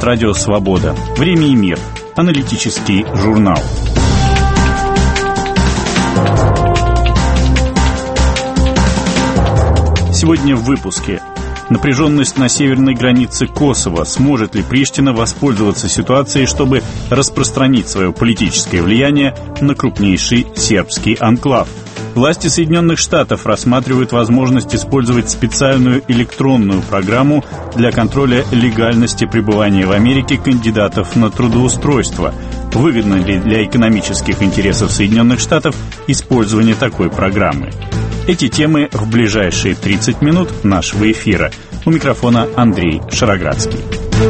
Радио Свобода. Время и мир. Аналитический журнал. Сегодня в выпуске. Напряженность на северной границе Косово. Сможет ли Приштина воспользоваться ситуацией, чтобы распространить свое политическое влияние на крупнейший сербский анклав? Власти Соединенных Штатов рассматривают возможность использовать специальную электронную программу для контроля легальности пребывания в Америке кандидатов на трудоустройство. Выгодно ли для экономических интересов Соединенных Штатов использование такой программы? Эти темы в ближайшие 30 минут нашего эфира. У микрофона Андрей Шароградский.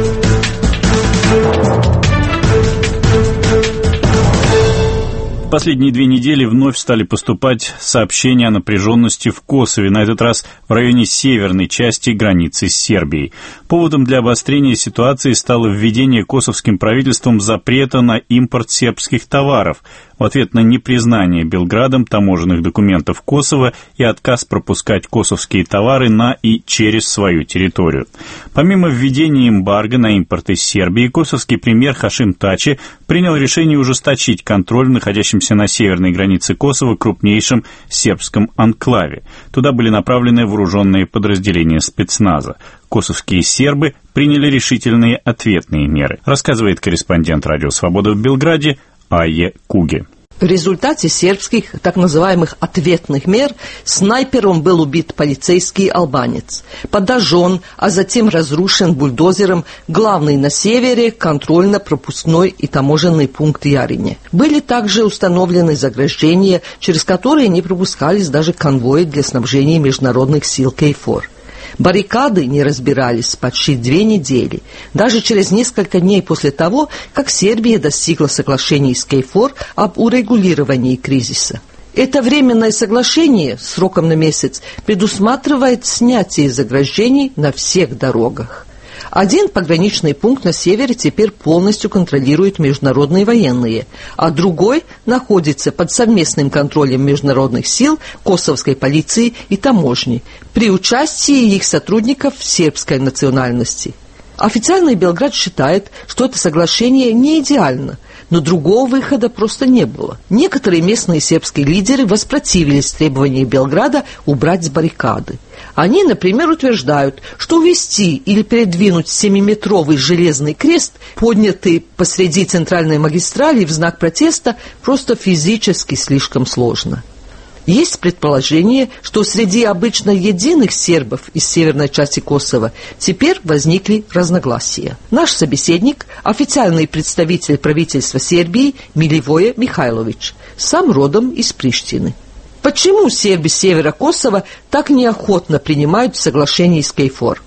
В последние 2 недели вновь стали поступать сообщения о напряженности в Косове, на этот раз в районе северной части границы с Сербией. Поводом для обострения ситуации стало введение косовским правительством запрета на импорт сербских товаров в ответ на непризнание Белградом таможенных документов Косово и отказ пропускать косовские товары на и через свою территорию. Помимо введения эмбарго на импорт из Сербии, косовский премьер Хашим Тачи принял решение ужесточить контроль в находящемся на северной границе Косово крупнейшем сербском анклаве. Туда были направлены вооруженные подразделения спецназа. Косовские сербы приняли решительные ответные меры, рассказывает корреспондент Радио Свобода в Белграде Айе Куге. В результате сербских так называемых ответных мер снайпером был убит полицейский албанец, подожжен, а затем разрушен бульдозером главный на севере контрольно-пропускной и таможенный пункт Ярине. Были также установлены заграждения, через которые не пропускались даже конвои для снабжения международных сил КФОР. Баррикады не разбирались почти 2 недели, даже через несколько дней после того, как Сербия достигла соглашений с КФОР об урегулировании кризиса. Это временное соглашение сроком на месяц предусматривает снятие заграждений на всех дорогах. Один пограничный пункт на севере теперь полностью контролируют международные военные, а другой находится под совместным контролем международных сил, косовской полиции и таможни, при участии их сотрудников сербской национальности. Официальный Белград считает, что это соглашение не идеально, но другого выхода просто не было. Некоторые местные сербские лидеры воспротивились требованию Белграда убрать баррикады. Они, например, утверждают, что увести или передвинуть 7-метровый железный крест, поднятый посреди центральной магистрали в знак протеста, просто физически слишком сложно. Есть предположение, что среди обычно единых сербов из северной части Косово теперь возникли разногласия. Наш собеседник – официальный представитель правительства Сербии Миливоje Михайлович, сам родом из Приштины. Почему сербы севера Косово так неохотно принимают соглашение с КФОР?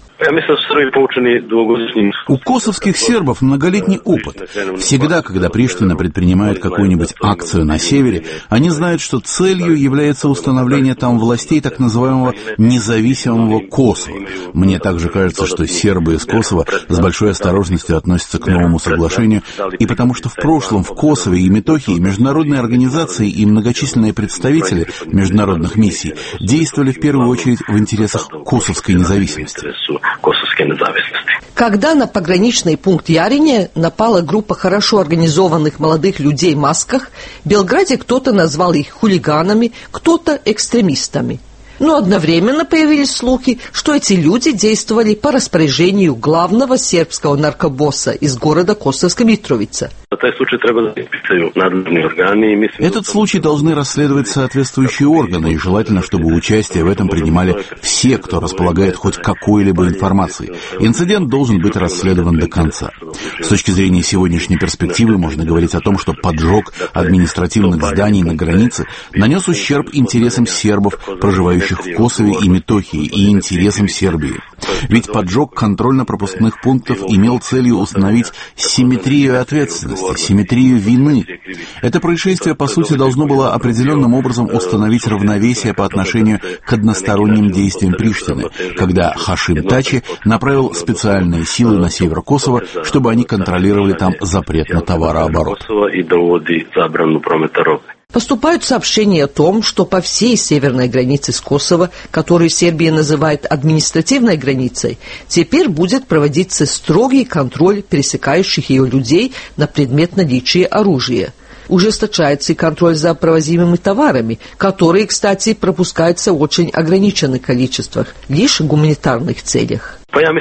У косовских сербов многолетний опыт. Всегда, когда Приштина предпринимает какую-нибудь акцию на севере, они знают, что целью является установление там властей так называемого независимого Косово. Мне также кажется, что сербы из Косово с большой осторожностью относятся к новому соглашению, и потому что в прошлом в Косове и Метохии международные организации и многочисленные представители международных миссий действовали в первую очередь в интересах косовской независимости. Когда на пограничный пункт Ярине напала группа хорошо организованных молодых людей в масках, в Белграде кто-то назвал их хулиганами, кто-то экстремистами. Но одновременно появились слухи, что эти люди действовали по распоряжению главного сербского наркобосса из города Косовска Митровица. Этот случай должны расследовать соответствующие органы, и желательно, чтобы участие в этом принимали все, кто располагает хоть какой-либо информацией. Инцидент должен быть расследован до конца. С точки зрения сегодняшней перспективы можно говорить о том, что поджог административных зданий на границе нанес ущерб интересам сербов, проживающих в Косове и Метохии, и интересам Сербии. Ведь поджог контрольно-пропускных пунктов имел целью установить симметрию ответственности, симметрию вины. Это происшествие, по сути, должно было определенным образом установить равновесие по отношению к односторонним действиям Приштины, когда Хашим Тачи направил специальные силы на север Косово, чтобы они контролировали там запрет на товарооборот. Поступают сообщения о том, что по всей северной границе с Косово, которую Сербия называет административной границей, теперь будет проводиться строгий контроль пересекающих ее людей на предмет наличия оружия. Ужесточается и контроль за провозимыми товарами, которые, кстати, пропускаются в очень ограниченных количествах, лишь в гуманитарных целях.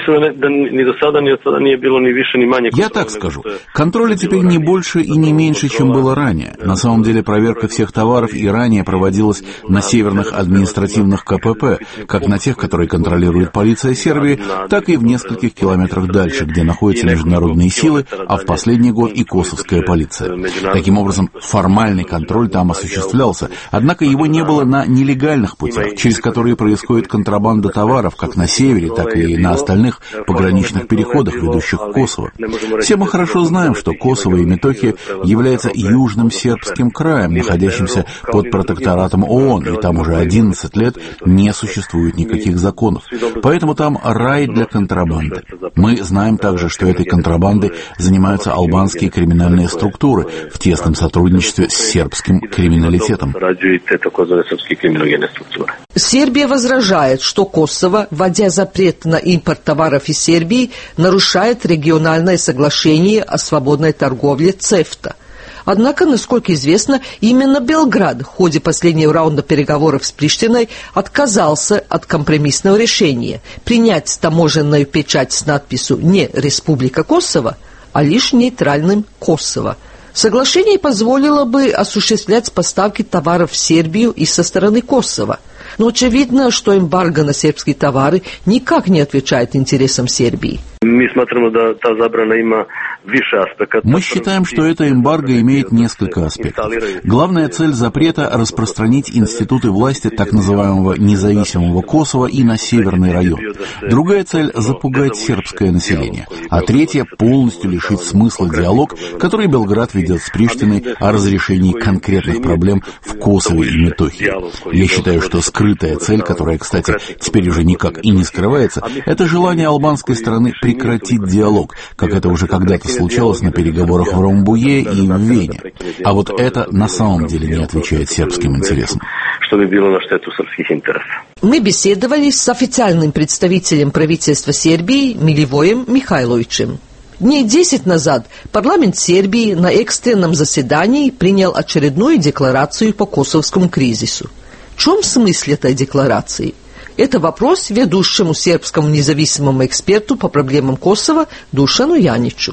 Я так скажу. Контроля теперь не больше и не меньше, чем было ранее. На самом деле проверка всех товаров и ранее проводилась на северных административных КПП, как на тех, которые контролирует полиция Сербии, так и в нескольких километрах дальше, где находятся международные силы, а в последний год и косовская полиция. Таким образом, формальный контроль там осуществлялся, однако его не было на нелегальных путях, через которые происходит контрабанда товаров как на севере, так и на остальных пограничных переходах, ведущих в Косово. Все мы хорошо знаем, что Косово и Метохия являются южным сербским краем, находящимся под протекторатом ООН, и там уже 11 лет не существует никаких законов. Поэтому там рай для контрабанды. Мы знаем также, что этой контрабандой занимаются албанские криминальные структуры в тесном сотрудничестве с сербским криминалитетом. Сербия возражает, что Косово, вводя запрет на импорт товаров из Сербии, нарушает региональное соглашение о свободной торговле ЦЕФТА. Однако, насколько известно, именно Белград в ходе последнего раунда переговоров с Приштиной отказался от компромиссного решения принять таможенную печать с надписью не «Республика Косово», а лишь нейтральным «Косово». Соглашение позволило бы осуществлять поставки товаров в Сербию и со стороны Косово. Но очевидно, что эмбарго на сербские товары никак не отвечает интересам Сербии. Мы считаем, что эта эмбарго имеет несколько аспектов. Главная цель запрета – распространить институты власти так называемого независимого Косово и на северный район. Другая цель – запугать сербское население. А третья – полностью лишить смысла диалог, который Белград ведет с Приштиной о разрешении конкретных проблем в Косове и Метохии. Я считаю, что скрытая цель, которая, кстати, теперь уже никак и не скрывается, это желание албанской стороны прекратить диалог, как это уже когда-то случалось на переговорах в Ромбуе и в Вене. А вот это на самом деле не отвечает сербским интересам. Мы беседовали с официальным представителем правительства Сербии Миливоем Михайловичем. Дней 10 назад парламент Сербии на экстренном заседании принял очередную декларацию по косовскому кризису. В чем смысл этой декларации? Это вопрос ведущему сербскому независимому эксперту по проблемам Косово Душану Яничу.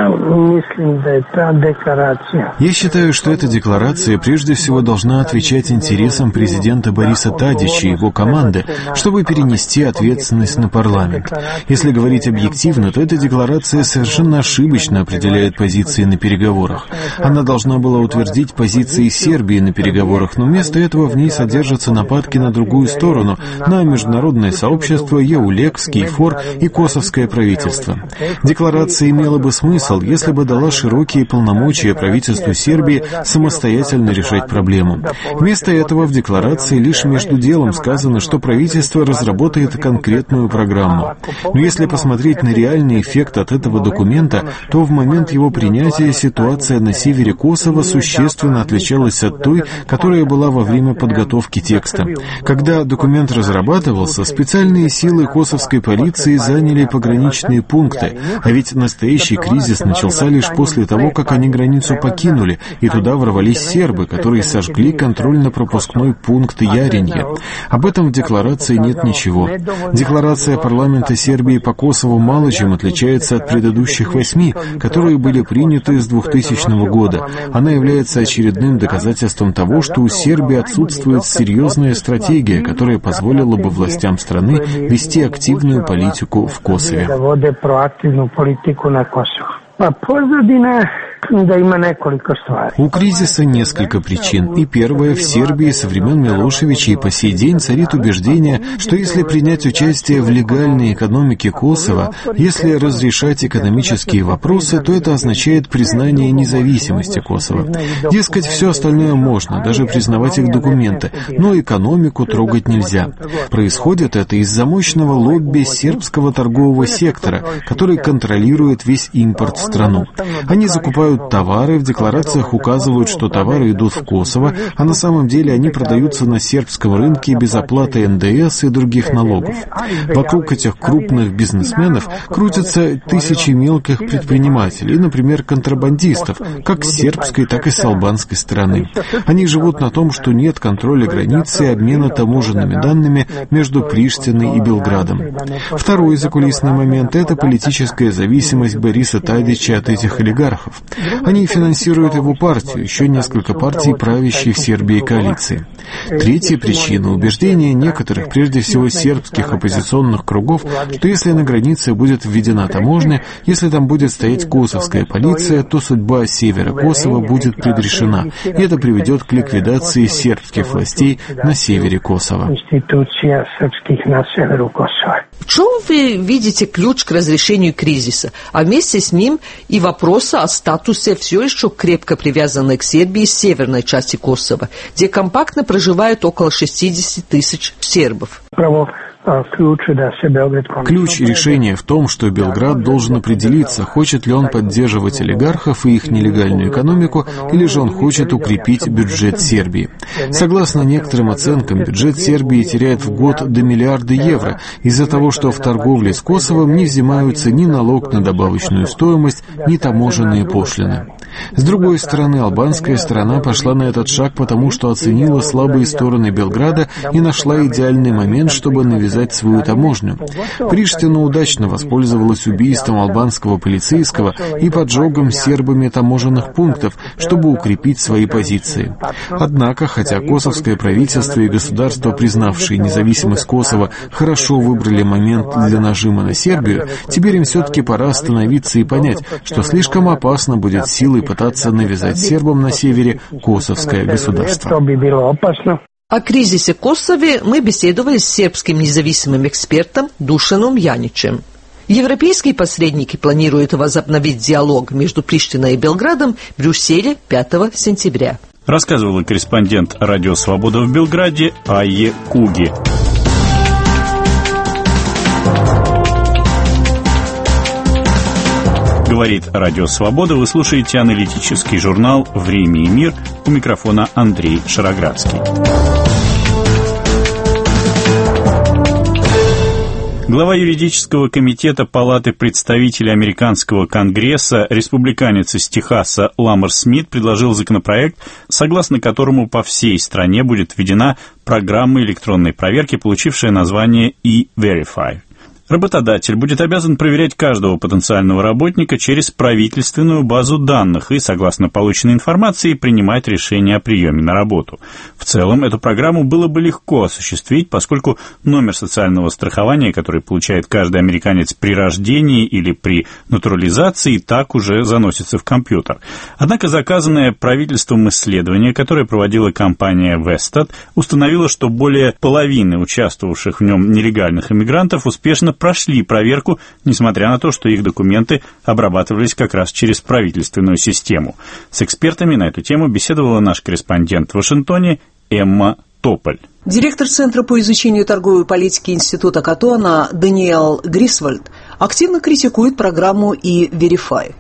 Я считаю, что эта декларация прежде всего должна отвечать интересам президента Бориса Тадича и его команды, чтобы перенести ответственность на парламент. Если говорить объективно, то эта декларация совершенно ошибочно определяет позиции на переговорах. Она должна была утвердить позиции Сербии на переговорах, но вместо этого в ней содержатся нападки на другую сторону, на международное сообщество, ЕУЛЕКС, КИФОР и косовское правительство. Декларация имела бы смысл, если бы дала широкие полномочия правительству Сербии самостоятельно решать проблему. Вместо этого в декларации лишь между делом сказано, что правительство разработает конкретную программу. Но если посмотреть на реальный эффект от этого документа, то в момент его принятия ситуация на севере Косово существенно отличалась от той, которая была во время подготовки текста. Когда документ разрабатывался, специальные силы косовской полиции заняли пограничные пункты, а ведь настоящий кризис начался лишь после того, как они границу покинули, и туда ворвались сербы, которые сожгли контрольно-пропускной пункт Яринье. Об этом в декларации нет ничего. Декларация парламента Сербии по Косову мало чем отличается от предыдущих 8, которые были приняты с 2000 года. Она является очередным доказательством того, что у Сербии отсутствует серьезная стратегия, которая позволила бы властям страны вести активную политику в Косове. У кризиса несколько причин. И первое, в Сербии со времен Милошевича и по сей день царит убеждение, что если принять участие в легальной экономике Косово, если разрешать экономические вопросы, то это означает признание независимости Косово. Дескать, все остальное можно, даже признавать их документы, но экономику трогать нельзя. Происходит это из-за мощного лобби сербского торгового сектора, который контролирует весь импорт в страну. Они закупают товары, в декларациях указывают, что товары идут в Косово, а на самом деле они продаются на сербском рынке без оплаты НДС и других налогов. Вокруг этих крупных бизнесменов крутятся тысячи мелких предпринимателей, например, контрабандистов, как с сербской, так и с албанской стороны. Они живут на том, что нет контроля границы и обмена таможенными данными между Приштиной и Белградом. Второй закулисный момент – это политическая зависимость Бориса Тадича от этих олигархов. Они финансируют его партию, еще несколько партий, правящей в Сербии коалиции. Третья причина – убеждение некоторых, прежде всего сербских оппозиционных кругов, что если на границе будет введена таможня, если там будет стоять косовская полиция, то судьба севера Косово будет предрешена, и это приведет к ликвидации сербских властей на севере Косово. В чем вы видите ключ к разрешению кризиса, а вместе с ним и вопроса о статусе все еще крепко привязанной к Сербии северной части Косово, где компактно проживает около 60 тысяч сербов? Ключ решения в том, что Белград должен определиться, хочет ли он поддерживать олигархов и их нелегальную экономику, или же он хочет укрепить бюджет Сербии. Согласно некоторым оценкам, бюджет Сербии теряет в год до миллиарда евро из-за того, что в торговле с Косовом не взимаются ни налог на добавочную стоимость, ни таможенные пошлины. С другой стороны, албанская сторона пошла на этот шаг, потому что оценила слабые стороны Белграда и нашла идеальный момент, чтобы навязать свою таможню. Приштина удачно воспользовалась убийством албанского полицейского и поджогом сербами таможенных пунктов, чтобы укрепить свои позиции. Однако, хотя косовское правительство и государства, признавшие независимость Косово, хорошо выбрали момент для нажима на Сербию, теперь им все-таки пора остановиться и понять, что слишком опасно будет силой пытаться навязать сербам на севере косовское государство. О кризисе в Косове мы беседовали с сербским независимым экспертом Душаном Яничем. Европейские посредники планируют возобновить диалог между Приштиной и Белградом в Брюсселе 5 сентября. Рассказывала корреспондент «Радио Свобода» в Белграде Айе Куги. Говорит Радио Свобода. Вы слушаете аналитический журнал «Время и мир». У микрофона Андрей Шароградский. Глава юридического комитета Палаты представителей Американского Конгресса, республиканец из Техаса Ламар Смит, предложил законопроект, согласно которому по всей стране будет введена программа электронной проверки, получившая название E-Verify. Работодатель будет обязан проверять каждого потенциального работника через правительственную базу данных и, согласно полученной информации, принимать решение о приеме на работу. В целом, эту программу было бы легко осуществить, поскольку номер социального страхования, который получает каждый американец при рождении или при натурализации, так уже заносится в компьютер. Однако заказанное правительством исследование, которое проводила компания Вестат, установило, что более половины участвовавших в нем нелегальных иммигрантов успешно прошли проверку, несмотря на то, что их документы обрабатывались как раз через правительственную систему. С экспертами на эту тему беседовала наш корреспондент в Вашингтоне Эмма Тополь. Директор Центра по изучению торговой политики Института Катона Даниэл Грисвольд активно критикует программу E-Verify.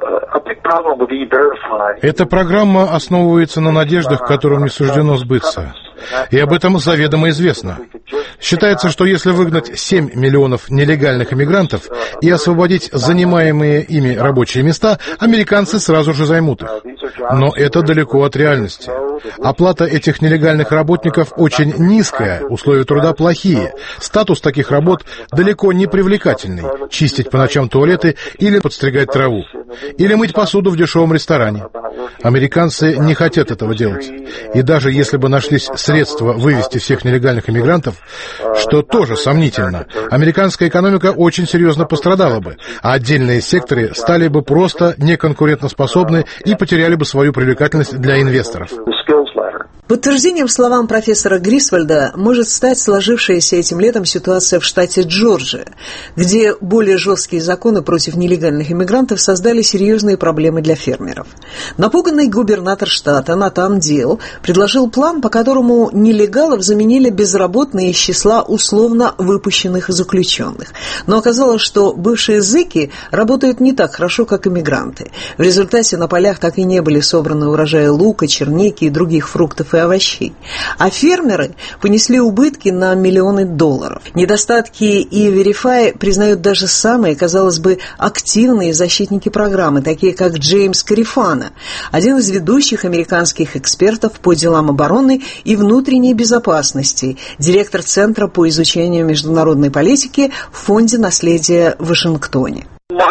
Эта программа основывается на надеждах, которым не суждено сбыться. И об этом заведомо известно. Считается, что если выгнать 7 миллионов нелегальных иммигрантов и освободить занимаемые ими рабочие места, американцы сразу же займут их. Но это далеко от реальности. Оплата этих нелегальных работников очень низкая, условия труда плохие, статус таких работ далеко не привлекательный. Чистить по ночам туалеты или подстригать траву. Или мыть посуду в дешевом ресторане. Американцы не хотят этого делать. И даже если бы нашлись средства вывести всех нелегальных иммигрантов, что тоже сомнительно, американская экономика очень серьезно пострадала бы, а отдельные секторы стали бы просто неконкурентоспособны и потеряли бы свою привлекательность для инвесторов. Подтверждением словам профессора Грисвальда может стать сложившаяся этим летом ситуация в штате Джорджия, где более жесткие законы против нелегальных иммигрантов создали серьезные проблемы для фермеров. Напуганный губернатор штата Натан Дилл предложил план, по которому нелегалов заменили безработные из числа условно выпущенных заключенных. Но оказалось, что бывшие зэки работают не так хорошо, как иммигранты. В результате на полях так и не были собраны урожаи лука, черники и других фруктов и овощей. А фермеры понесли убытки на миллионы долларов. Недостатки E-Verify признают даже самые, казалось бы, активные защитники программы, такие как Джеймс Карифано, один из ведущих американских экспертов по делам обороны и внутренней безопасности, директор Центра по изучению международной политики в Фонде наследия в Вашингтоне.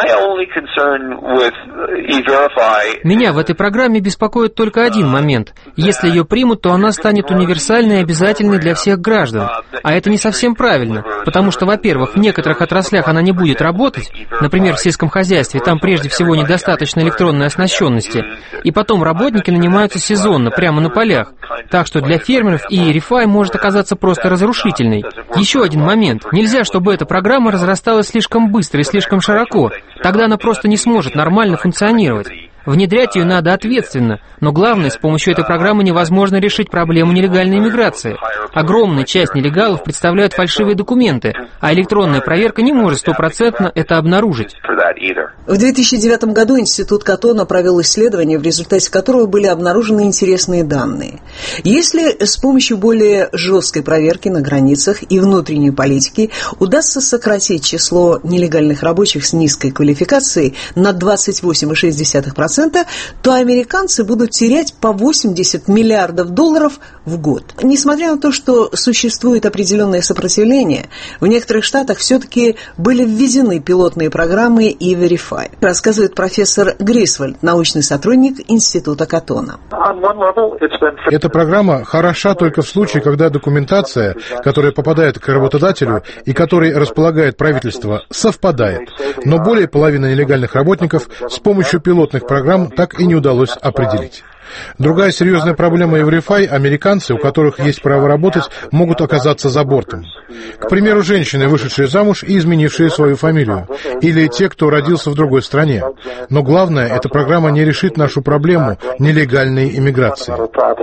Меня в этой программе беспокоит только один момент. Если ее примут, то она станет универсальной и обязательной для всех граждан. А это не совсем правильно, потому что, во-первых, в некоторых отраслях она не будет работать, например, в сельском хозяйстве, там прежде всего недостаточно электронной оснащенности, и потом работники нанимаются сезонно, прямо на полях. Так что для фермеров E-Verify может оказаться просто разрушительной. Еще один момент. Нельзя, чтобы эта программа разрасталась слишком быстро и слишком широко. Тогда она просто не сможет нормально функционировать. Внедрять ее надо ответственно, но главное, с помощью этой программы невозможно решить проблему нелегальной иммиграции. Огромная часть нелегалов представляют фальшивые документы, а электронная проверка не может стопроцентно это обнаружить. В 2009 году Институт Каттона провел исследование, в результате которого были обнаружены интересные данные. Если с помощью более жесткой проверки на границах и внутренней политики удастся сократить число нелегальных рабочих с низкой квалификацией на 28,6%, то американцы будут терять по 80 миллиардов долларов в год. Несмотря на то, что существует определенное сопротивление, в некоторых штатах все-таки были введены пилотные программы E-Verify, рассказывает профессор Грисвальд, научный сотрудник Института Каттона. Эта программа хороша только в случае, когда документация, которая попадает к работодателю и которой располагает правительство, совпадает. Но более половины нелегальных работников с помощью пилотных программ так и не удалось определить. Другая серьезная проблема E-Verify – американцы, у которых есть право работать, могут оказаться за бортом. К примеру, женщины, вышедшие замуж и изменившие свою фамилию, или те, кто родился в другой стране. Но главное, эта программа не решит нашу проблему нелегальной иммиграции.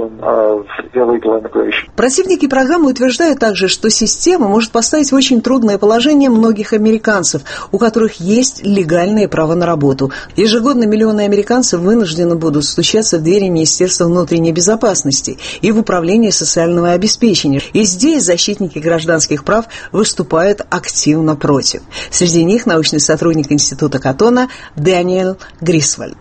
Противники программы утверждают также, что система может поставить в очень трудное положение многих американцев, у которых есть легальное право на работу. Ежегодно миллионы американцев вынуждены будут стучаться в двери Министерства внутренней безопасности и в Управление социального обеспечения. И здесь защитники гражданских прав выступают активно против. Среди них научный сотрудник Института Каттона Дэниэл Грисвальд.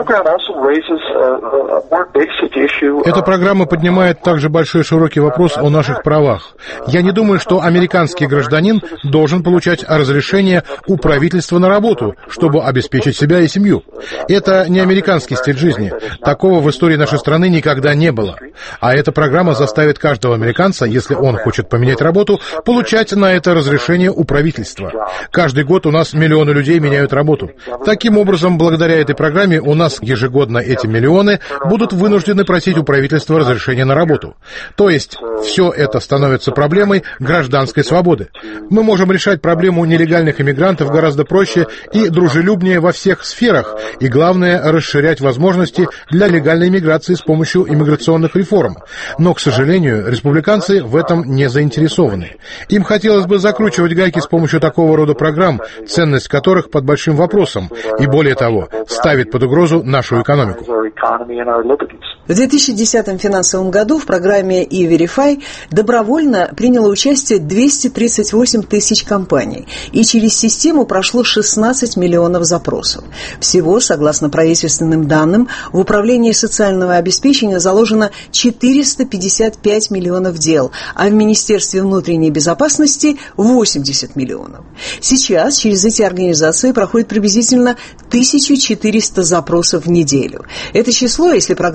Эта программа поднимает также большой широкий вопрос о наших правах. Я не думаю, что американский гражданин должен получать разрешение у правительства на работу, чтобы обеспечить себя и семью. Это не американский стиль жизни. Такого в истории нашей страны никогда не было. А эта программа заставит каждого американца, если он хочет поменять работу, получать на это разрешение у правительства. Каждый год у нас миллионы людей меняют работу. Таким образом, благодаря этой программе у нас ежегодно эти миллионы будут вынуждены просить у правительства разрешение на работу. То есть, все это становится проблемой гражданской свободы. Мы можем решать проблему нелегальных иммигрантов гораздо проще и дружелюбнее во всех сферах, и главное, расширять возможности для легальной иммиграции с помощью иммиграционных реформ. Но, к сожалению, республиканцы в этом не заинтересованы. Им хотелось бы закручивать гайки с помощью такого рода программ, ценность которых под большим вопросом, и более того, ставит под угрозу нашу экономику. В 2010 финансовом году в программе E-Verify добровольно приняло участие 238 тысяч компаний, и через систему прошло 16 миллионов запросов. Всего, согласно правительственным данным, в Управлении социального обеспечения заложено 455 миллионов дел, а в Министерстве внутренней безопасности 80 миллионов. Сейчас через эти организации проходит приблизительно 1400 запросов в неделю. Это число, если программа станет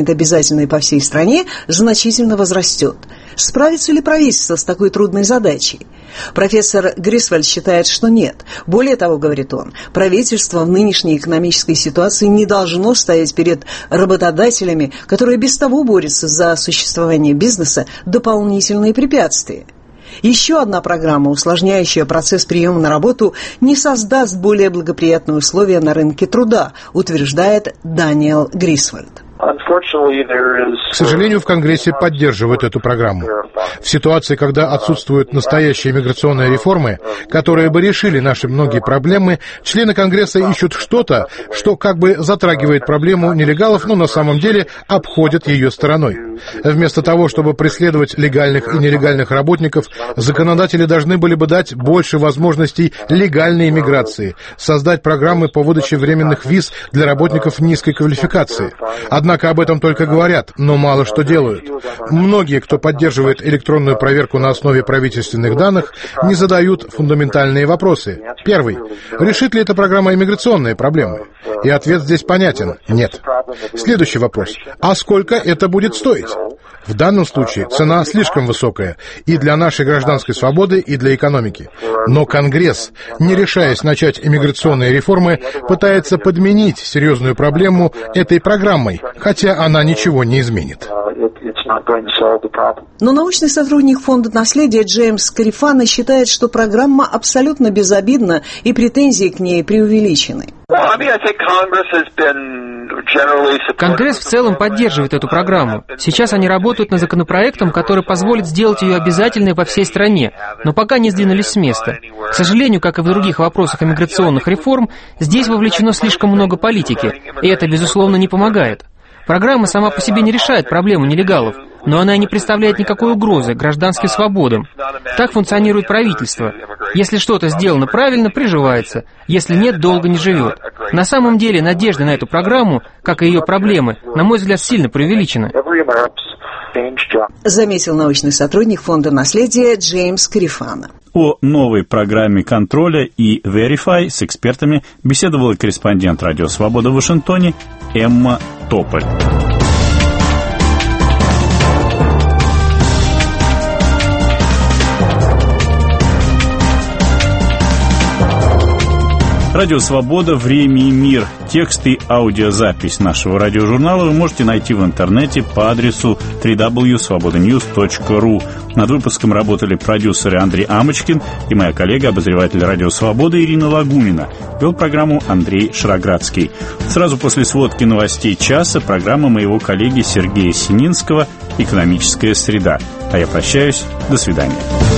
станет обязательной по всей стране, значительно возрастет. Справится ли правительство с такой трудной задачей? Профессор Грисвальд считает, что нет. Более того, говорит он, правительство в нынешней экономической ситуации не должно ставить перед работодателями, которые без того борются за существование бизнеса, дополнительные препятствия. Еще одна программа, усложняющая процесс приема на работу, не создаст более благоприятные условия на рынке труда, утверждает Даниэл Грисвальд. К сожалению, в Конгрессе поддерживают эту программу. В ситуации, когда отсутствуют настоящие миграционные реформы, которые бы решили наши многие проблемы, члены Конгресса ищут что-то, что как бы затрагивает проблему нелегалов, но на самом деле обходят ее стороной. Вместо того, чтобы преследовать легальных и нелегальных работников, законодатели должны были бы дать больше возможностей легальной иммиграции, создать программы по выдаче временных виз для работников низкой квалификации. Однако об этом только говорят, но мало что делают. Многие, кто поддерживает электронную проверку на основе правительственных данных, не задают фундаментальные вопросы. Первый. Решит ли эта программа иммиграционные проблемы? И ответ здесь понятен – нет. Следующий вопрос. А сколько это будет стоить? В данном случае цена слишком высокая и для нашей гражданской свободы, и для экономики. Но Конгресс, не решаясь начать иммиграционные реформы, пытается подменить серьезную проблему этой программой, хотя она ничего не изменит. Но научный сотрудник Фонда наследия Джеймс Карифано считает, что программа абсолютно безобидна и претензии к ней преувеличены. Конгресс в целом поддерживает эту программу. Сейчас они работают над законопроектом, который позволит сделать ее обязательной во всей стране, но пока не сдвинулись с места. К сожалению, как и в других вопросах иммиграционных реформ, здесь вовлечено слишком много политики, и это, безусловно, не помогает. Программа сама по себе не решает проблему нелегалов, но она и не представляет никакой угрозы гражданским свободам. Так функционирует правительство. Если что-то сделано правильно, приживается. Если нет, долго не живет. На самом деле, надежда на эту программу, как и ее проблемы, на мой взгляд, сильно преувеличены. Заметил научный сотрудник Фонда наследия Джеймс Карифано. О новой программе контроля и Verify с экспертами беседовала корреспондент «Радио Свобода» в Вашингтоне Эмма Тополь. Радио «Свобода. Время и мир». Текст и аудиозапись нашего радиожурнала вы можете найти в интернете по адресу www.svobodanews.ru. Над выпуском работали продюсеры Андрей Амочкин и моя коллега, обозреватель «Радио Свобода» Ирина Лагунина. Вел программу Андрей Шароградский. Сразу после сводки новостей часа программа моего коллеги Сергея Сининского «Экономическая среда». А я прощаюсь. До свидания.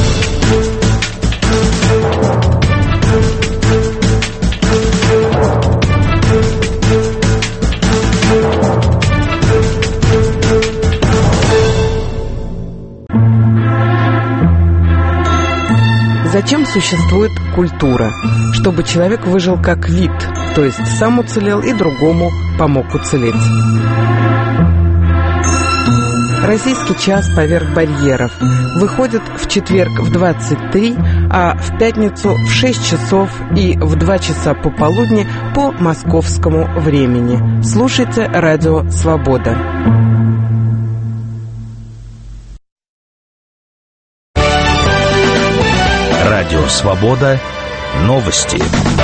Зачем существует культура? Чтобы человек выжил как вид, то есть сам уцелел и другому помог уцелеть. Российский час поверх барьеров выходит в четверг в 23, а в пятницу в 6 часов и в 2 часа пополудни по московскому времени. Слушайте «Радио Свобода». Радио «Свобода». Новости.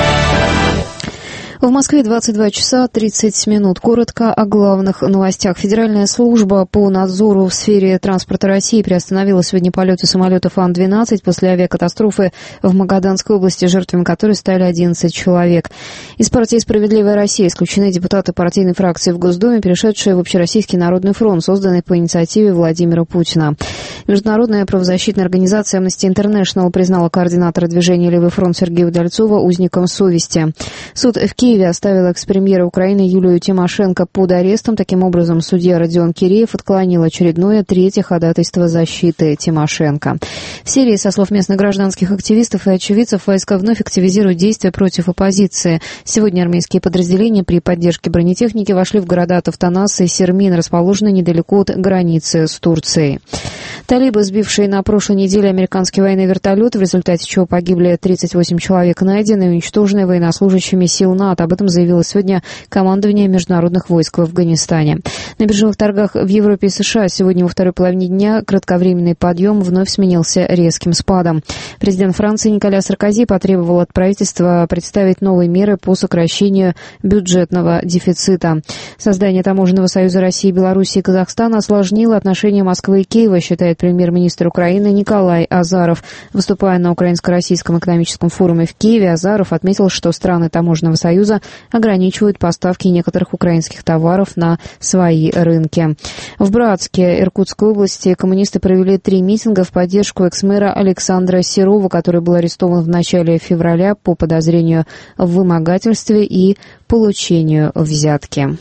В Москве 22 часа 30 минут. Коротко о главных новостях. Федеральная служба по надзору в сфере транспорта России приостановила сегодня полеты самолетов Ан-12 после авиакатастрофы в Магаданской области, жертвами которой стали 11 человек. Из партии «Справедливая Россия» исключены депутаты партийной фракции в Госдуме, перешедшие в Общероссийский народный фронт, созданный по инициативе Владимира Путина. Международная правозащитная организация Amnesty International признала координатора движения «Левый фронт» Сергея Удальцова узником совести. Суд в Киеве оставил экс-премьера Украины Юлию Тимошенко под арестом. Таким образом, судья Родион Киреев отклонил очередное третье ходатайство защиты Тимошенко. В Сирии, со слов местных гражданских активистов и очевидцев, войска вновь активизируют действия против оппозиции. Сегодня армейские подразделения при поддержке бронетехники вошли в города Тафтанас и Сермин, расположенные недалеко от границы с Турцией. Талибы, сбившие на прошлой неделе американский военный вертолет, в результате чего погибли 38 человек, найдены и уничтожены военнослужащими сил НАТО. НАТО. Об этом заявило сегодня командование международных войск в Афганистане. На биржевых торгах в Европе и США сегодня во второй половине дня кратковременный подъем вновь сменился резким спадом. Президент Франции Николя Саркози потребовал от правительства представить новые меры по сокращению бюджетного дефицита. Создание таможенного союза России, Беларуси и Казахстана осложнило отношения Москвы и Киева, считает премьер-министр Украины Николай Азаров. Выступая на Украинско-российском экономическом форуме в Киеве, Азаров отметил, что страны таможенного союза ограничивают поставки некоторых украинских товаров на свои рынки. В Братске Иркутской области коммунисты провели 3 митинга в поддержку экс-мэра Александра Серова, который был арестован в начале февраля по подозрению в вымогательстве и получению взятки.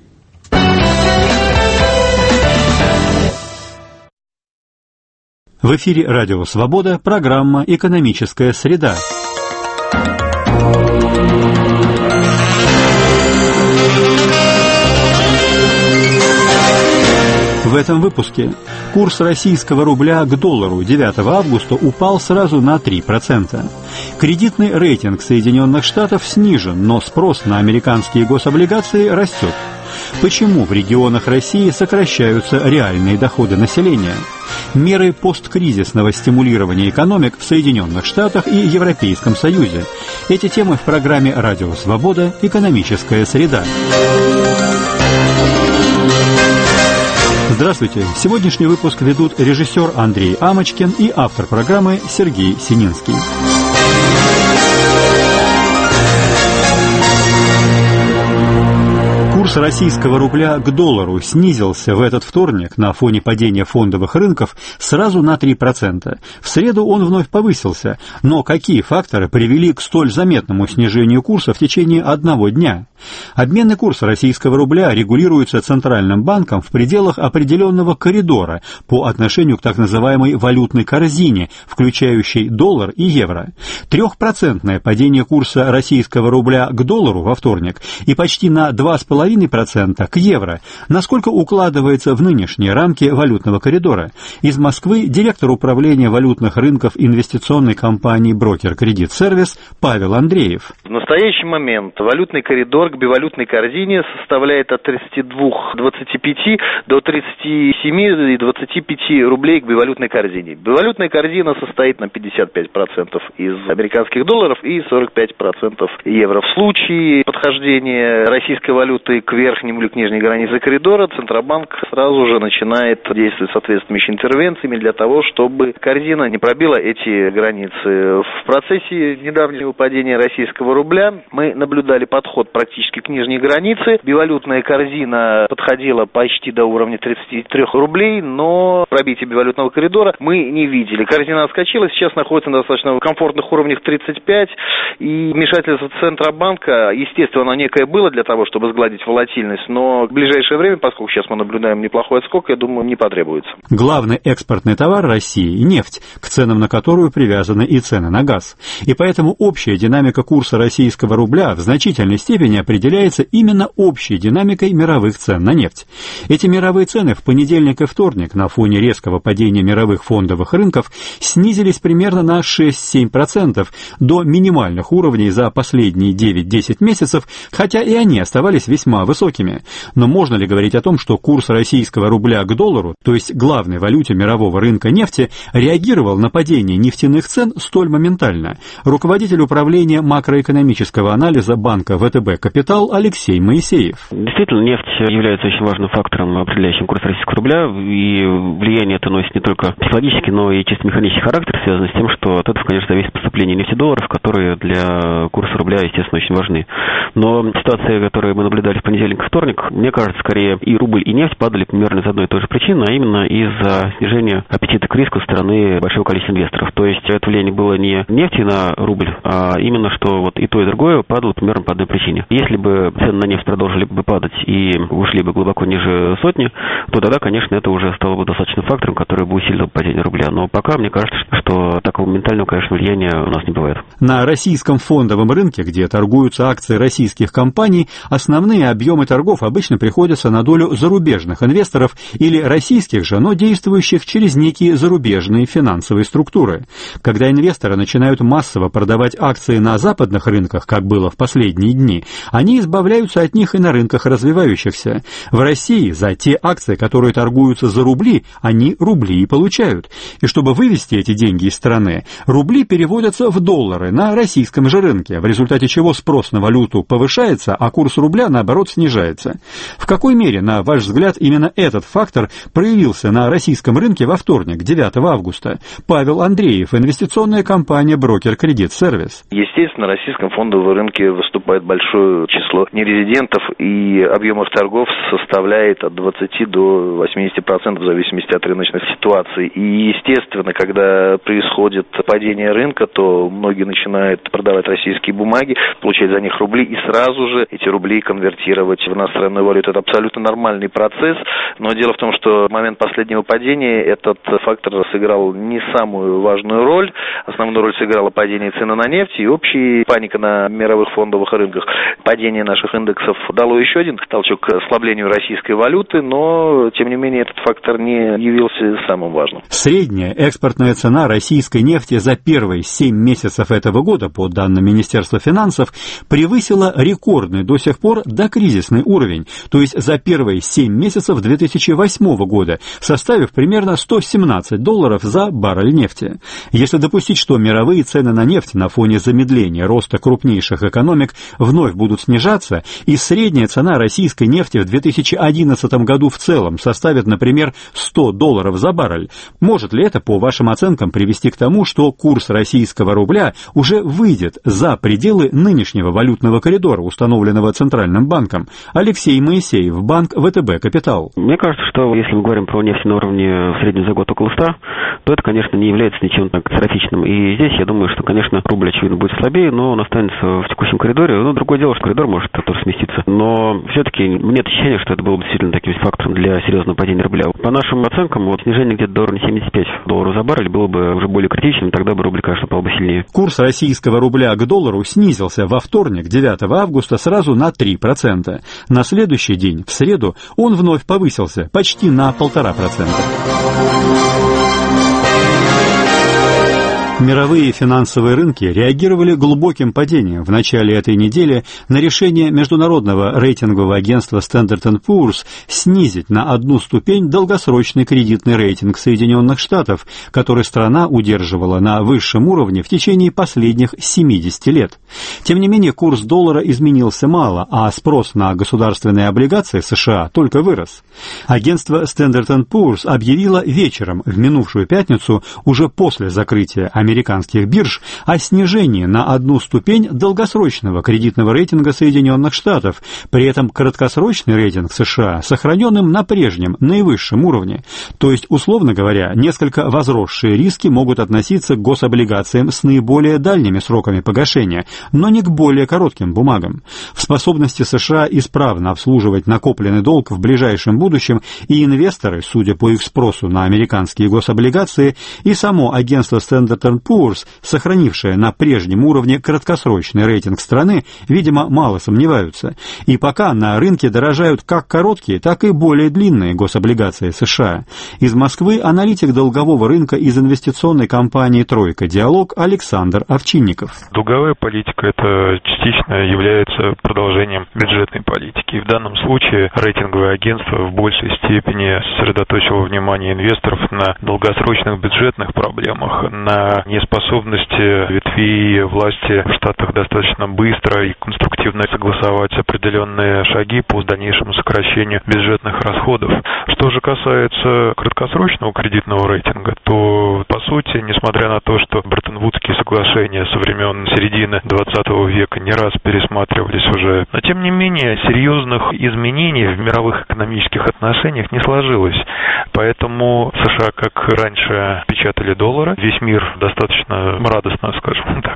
В эфире «Радио Свобода», программа «Экономическая среда». В этом выпуске курс российского рубля к доллару 9 августа упал сразу на 3%. Кредитный рейтинг Соединенных Штатов снижен, но спрос на американские гособлигации растет. Почему в регионах России сокращаются реальные доходы населения? Меры посткризисного стимулирования экономик в Соединенных Штатах и Европейском Союзе. Эти темы в программе «Радио Свобода. Экономическая среда». Здравствуйте! Сегодняшний выпуск ведут режиссер Андрей Амочкин и автор программы Сергей Сининский. Курс российского рубля к доллару снизился в этот вторник на фоне падения фондовых рынков сразу на 3%. В среду он вновь повысился. Но какие факторы привели к столь заметному снижению курса в течение одного дня? Обменный курс российского рубля регулируется Центральным банком в пределах определенного коридора по отношению к так называемой валютной корзине, включающей доллар и евро. 3% падение курса российского рубля к доллару во вторник и почти на 2,5% к евро. Насколько укладывается в нынешние рамки валютного коридора? Из Москвы директор управления валютных рынков инвестиционной компании «Брокер Кредит Сервис» Павел Андреев. В настоящий момент валютный коридор к бивалютной корзине составляет от 32,25 до 37,25 рублей к бивалютной корзине. Бивалютная корзина состоит на 55% из американских долларов и 45% евро. В случае подхождения российской валюты к верхнему или к нижней границе коридора, Центробанк сразу же начинает действовать соответствующими интервенциями для того, чтобы корзина не пробила эти границы. В процессе недавнего падения российского рубля мы наблюдали подход практически к нижней границе. Бивалютная корзина подходила почти до уровня 33 рублей, но пробитие бивалютного коридора мы не видели. Корзина отскочила, сейчас находится на достаточно комфортных уровнях 35, и вмешательство Центробанка, естественно, оно некое было для того, чтобы сгладить волатильность, но в ближайшее время, поскольку сейчас мы наблюдаем неплохой отскок, я думаю, не потребуется. Главный экспортный товар России – нефть, к ценам на которую привязаны и цены на газ. И поэтому общая динамика курса российского рубля в значительной степени определяется именно общей динамикой мировых цен на нефть. Эти мировые цены в понедельник и вторник на фоне резкого падения мировых фондовых рынков снизились примерно на 6-7% до минимальных уровней за последние 9-10 месяцев, хотя и они оставались весьма высокими. Но можно ли говорить о том, что курс российского рубля к доллару, то есть главной валюте мирового рынка нефти, реагировал на падение нефтяных цен столь моментально? Руководитель управления макроэкономического анализа банка ВТБ «Капитал» Алексей Моисеев. Действительно, нефть является очень важным фактором, определяющим курс российского рубля, и влияние это носит не только психологический, но и чисто механический характер, связанный с тем, что от этого, конечно, зависит поступление нефтедолларов, которые для курса рубля, естественно, очень важны. Но ситуация, которую мы наблюдали в понедельник и вторник, мне кажется, скорее и рубль, и нефть падали примерно из одной и той же причины, а именно из-за снижения аппетита к риску со стороны большого количества инвесторов. То есть это влияние было не нефти на рубль, а именно, что вот и то, и другое падало примерно по одной причине. Если бы цены на нефть продолжили бы падать и ушли бы глубоко ниже сотни, то тогда, конечно, это уже стало бы достаточным фактором, который бы усилил падение рубля. Но пока, мне кажется, что такого моментального, конечно, влияния у нас не бывает. На российском фондовом рынке, где торгуются акции российских компаний, основные объемы объемы торгов обычно приходятся на долю зарубежных инвесторов или российских же, но действующих через некие зарубежные финансовые структуры. Когда инвесторы начинают массово продавать акции на западных рынках, как было в последние дни, они избавляются от них и на рынках развивающихся. В России за те акции, которые торгуются за рубли, они рубли и получают. И чтобы вывести эти деньги из страны, рубли переводятся в доллары на российском же рынке, в результате чего спрос на валюту повышается, а курс рубля, наоборот, снижается. В какой мере, на ваш взгляд, именно этот фактор проявился на российском рынке во вторник, 9 августа? Павел Андреев, инвестиционная компания «Брокер Кредит Сервис». Естественно, на российском фондовом рынке выступает большое число нерезидентов, и объем их торгов составляет от 20 до 80% в зависимости от рыночной ситуации. И, естественно, когда происходит падение рынка, то многие начинают продавать российские бумаги, получать за них рубли и сразу же эти рубли конвертировать в иностранную валюту. Это абсолютно нормальный процесс, но дело в том, что в момент последнего падения этот фактор сыграл не самую важную роль. Основную роль сыграло падение цены на нефть и общая паника на мировых фондовых рынках. Падение наших индексов дало еще один толчок к ослаблению российской валюты, но, тем не менее, этот фактор не явился самым важным. Средняя экспортная цена российской нефти за первые 7 месяцев этого года, по данным Министерства финансов, превысила рекордный до сих пор докризисный уровень, то есть за первые 7 месяцев 2008 года, составив примерно $117 за баррель нефти. Если допустить, что мировые цены на нефть на фоне замедления роста крупнейших экономик вновь будут снижаться, и средняя цена российской нефти в 2011 году в целом составит, например, $100 за баррель, может ли это, по вашим оценкам, привести к тому, что курс российского рубля уже выйдет за пределы нынешнего валютного коридора, установленного Центральным банком? Алексей Моисеев, банк ВТБ Капитал. Мне кажется, что если мы говорим про нефть на уровне в среднем за год около 100, то это, конечно, не является ничем так катастрофичным. И здесь я думаю, что, конечно, рубль, очевидно, будет слабее, но он останется в текущем коридоре. Ну, другое дело, что коридор может тоже сместиться. Но все-таки нет ощущения, что это было бы действительно таким фактором для серьезного падения рубля. По нашим оценкам, вот снижение где-то до уровня $75 за баррель было бы уже более критичным, тогда бы рубль, конечно, стал бы сильнее. Курс российского рубля к доллару снизился во вторник, 9 августа, сразу на 3%. На следующий день, в среду, он вновь повысился почти на 1,5%. Мировые финансовые рынки реагировали глубоким падением в начале этой недели на решение международного рейтингового агентства Standard & Poor's снизить на одну ступень долгосрочный кредитный рейтинг Соединенных Штатов, который страна удерживала на высшем уровне в течение последних 70 лет. Тем не менее, курс доллара изменился мало, а спрос на государственные облигации США только вырос. Агентство Standard & Poor's объявило вечером в минувшую пятницу, уже после закрытия американских бирж, о снижении на одну ступень долгосрочного кредитного рейтинга Соединенных Штатов, при этом краткосрочный рейтинг США сохраненным на прежнем, наивысшем уровне. То есть, условно говоря, несколько возросшие риски могут относиться к гособлигациям с наиболее дальними сроками погашения, но не к более коротким бумагам. В способности США исправно обслуживать накопленный долг в ближайшем будущем и инвесторы, судя по их спросу на американские гособлигации, и само агентство Standard & Poor's, сохранившее на прежнем уровне краткосрочный рейтинг страны, видимо, мало сомневаются. И пока на рынке дорожают как короткие, так и более длинные гособлигации США. Из Москвы аналитик долгового рынка из инвестиционной компании «Тройка Диалог» Александр Овчинников. Долговая политика – это частично является продолжением бюджетной политики. И в данном случае рейтинговое агентство в большей степени сосредоточило внимание инвесторов на долгосрочных бюджетных проблемах, на неспособности ветвей власти в Штатах достаточно быстро и конструктивно согласовать определенные шаги по дальнейшему сокращению бюджетных расходов. Что же касается краткосрочного кредитного рейтинга, то, по сути, несмотря на то, что Бреттон-Вудские соглашения со времен середины 20 века не раз пересматривались уже, но, тем не менее, серьезных изменений в мировых экономических отношениях не сложилось. Поэтому США, как раньше, печатали доллары, весь мир достаточно радостно, скажем так, покупал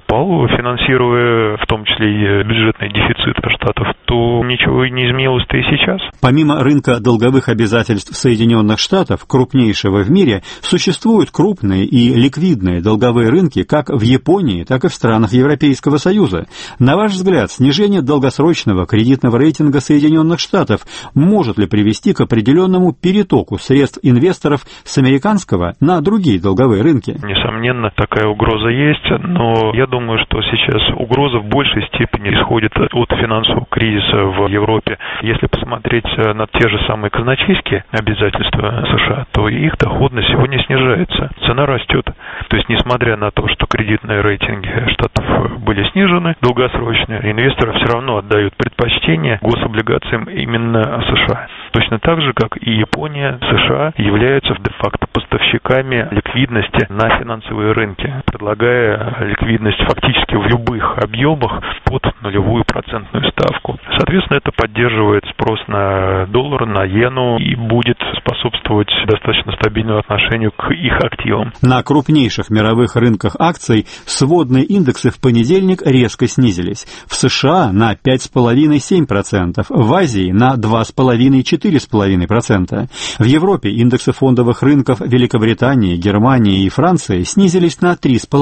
упал, финансируя в том числе и бюджетный дефицит Штатов, то ничего не изменилось-то и сейчас. Помимо рынка долговых обязательств Соединенных Штатов, крупнейшего в мире, существуют крупные и ликвидные долговые рынки как в Японии, так и в странах Европейского Союза. На ваш взгляд, снижение долгосрочного кредитного рейтинга Соединенных Штатов может ли привести к определенному перетоку средств инвесторов с американского на другие долговые рынки? Несомненно, такая угроза есть, но я думаю, что сейчас угроза в большей степени исходит от финансового кризиса в Европе. Если посмотреть на те же самые казначейские обязательства США, то их доходность сегодня снижается, цена растет. То есть, несмотря на то, что кредитные рейтинги Штатов были снижены, долгосрочные, инвесторы все равно отдают предпочтение гособлигациям именно США. Точно так же, как и Япония, США являются де-факто поставщиками ликвидности на финансовые рынки, предлагая ликвидность фактически в любых объемах под 0% ставку. Соответственно, это поддерживает спрос на доллар, на иену и будет способствовать достаточно стабильному отношению к их активам. На крупнейших мировых рынках акций сводные индексы в понедельник резко снизились. В США на 5,5-7%, в Азии на 2,5-4,5%. В Европе индексы фондовых рынков Великобритании, Германии и Франции снизились на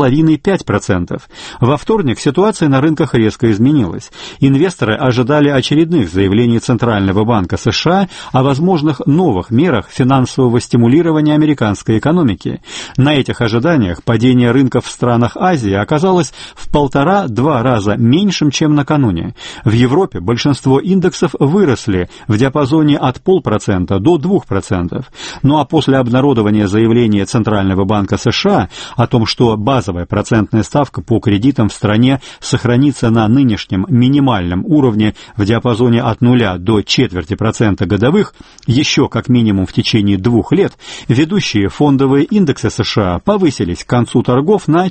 3,5-5%. Во вторник ситуация на рынках резко изменилась. Инвесторы ожидали очередных заявлений Центрального банка США о возможных новых мерах финансового стимулирования американской экономики. На этих ожиданиях падение рынков в странах Азии оказалось в 1,5-2 раза меньшим, чем накануне. В Европе большинство индексов выросли в диапазоне от 0,5% до 2%. Ну а после обнародования заявления Центрального банка США о том, что базовая процентная ставка по кредитам в стране сохранится на нынешнем минимальном уровне в диапазоне от 0 до 0,25% годовых еще как минимум в течение 2 лет, ведущие фондовые индексы США повысились к концу торгов на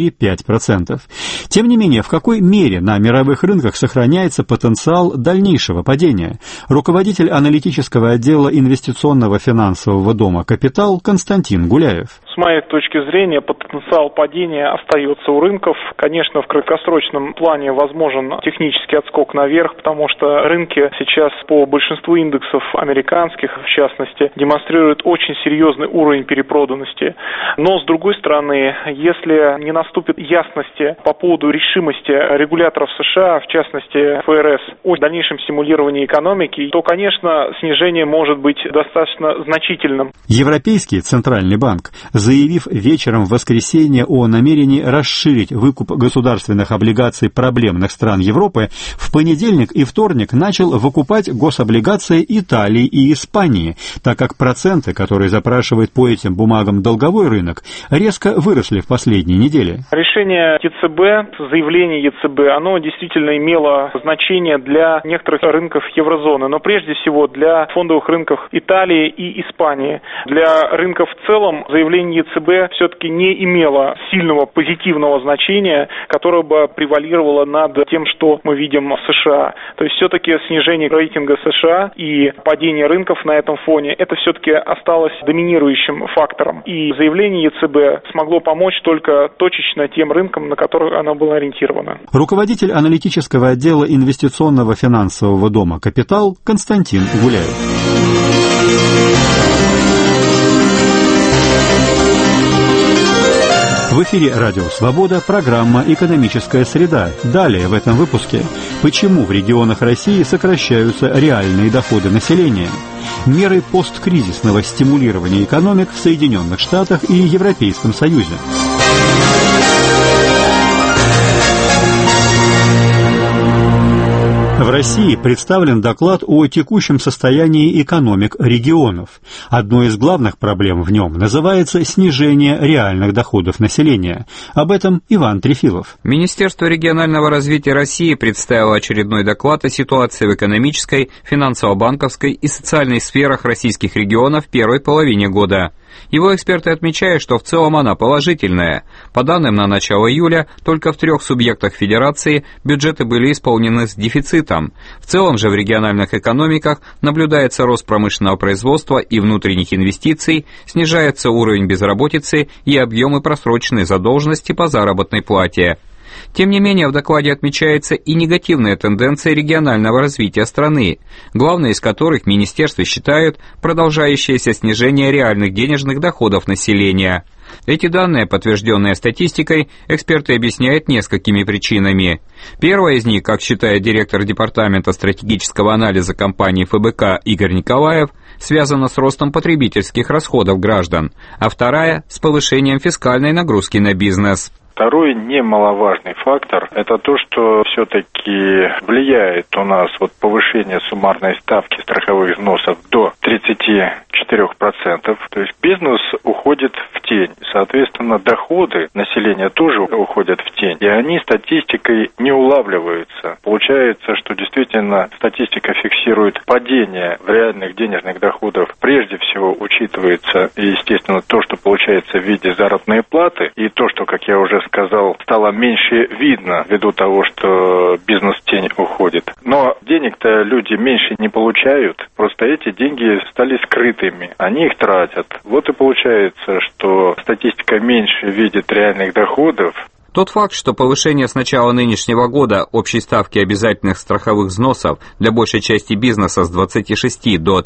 4-5%. Тем не менее, в какой мере на мировых рынках сохраняется потенциал дальнейшего падения? Руководитель аналитического отдела инвестиционного финансового дома «Капитал» Константин Гуляев. С моей точки зрения, потенциал падения остается у рынков. Конечно, в краткосрочном плане возможен технический отскок наверх, потому что рынки сейчас по большинству индексов американских, в частности, демонстрируют очень серьезный уровень перепроданности. Но, с другой стороны, если не наступит ясности по поводу решимости регуляторов США, в частности ФРС, о дальнейшем стимулировании экономики, то, конечно, снижение может быть достаточно значительным. Европейский Центральный банк, заявив вечером в воскресенье о намерении расширить выкуп государственных облигаций проблемных стран Европы, в понедельник и вторник начал выкупать гособлигации Италии и Испании, так как проценты, которые запрашивает по этим бумагам долговой рынок, резко выросли в последние недели. Решение ЕЦБ, заявление ЕЦБ, оно действительно имело значение для некоторых рынков еврозоны, но прежде всего для фондовых рынков Италии и Испании. Для рынков в целом заявление ЕЦБ все-таки не имело сильного позитивного значения, которое бы превалировало над тем, что мы видим в США. То есть все-таки снижение рейтинга США и падение рынков на этом фоне, это все-таки осталось доминирующим фактором. И заявление ЕЦБ смогло помочь только точечно тем рынкам, на которые оно было ориентировано. Руководитель аналитического отдела инвестиционного финансового дома «Капитал» Константин Гуляев. В эфире «Радио Свобода» программа «Экономическая среда». Далее в этом выпуске. Почему в регионах России сокращаются реальные доходы населения? Меры посткризисного стимулирования экономик в Соединенных Штатах и Европейском Союзе. В России представлен доклад о текущем состоянии экономик регионов. Одной из главных проблем в нем называется снижение реальных доходов населения. Об этом Иван Трефилов. Министерство регионального развития России представило очередной доклад о ситуации в экономической, финансово-банковской и социальной сферах российских регионов в первой половине года. Его эксперты отмечают, что в целом она положительная. По данным на начало июля, только в 3 субъектах федерации бюджеты были исполнены с дефицитом. В целом же в региональных экономиках наблюдается рост промышленного производства и внутренних инвестиций, снижается уровень безработицы и объемы просроченной задолженности по заработной плате. Тем не менее, в докладе отмечается и негативная тенденция регионального развития страны, главной из которых министерства считают продолжающееся снижение реальных денежных доходов населения. Эти данные, подтвержденные статистикой, эксперты объясняют несколькими причинами. Первая из них, как считает директор Департамента стратегического анализа компании ФБК Игорь Николаев, связана с ростом потребительских расходов граждан, а вторая – с повышением фискальной нагрузки на бизнес. Второй немаловажный фактор – это то, что все-таки влияет у нас повышение суммарной ставки страховых взносов до 34%. То есть бизнес уходит в тень. Соответственно, доходы населения тоже уходят в тень. И они статистикой не улавливаются. Получается, что действительно статистика фиксирует падение в реальных денежных доходах. Прежде всего учитывается, естественно, то, что получается в виде заработной платы, и то, что, как я уже сказал, стало меньше видно ввиду того, что бизнес в тень уходит. Но денег-то люди меньше не получают, просто эти деньги стали скрытыми, они их тратят. Вот и получается, что статистика меньше видит реальных доходов. Тот факт, что повышение с начала нынешнего года общей ставки обязательных страховых взносов для большей части бизнеса с 26 до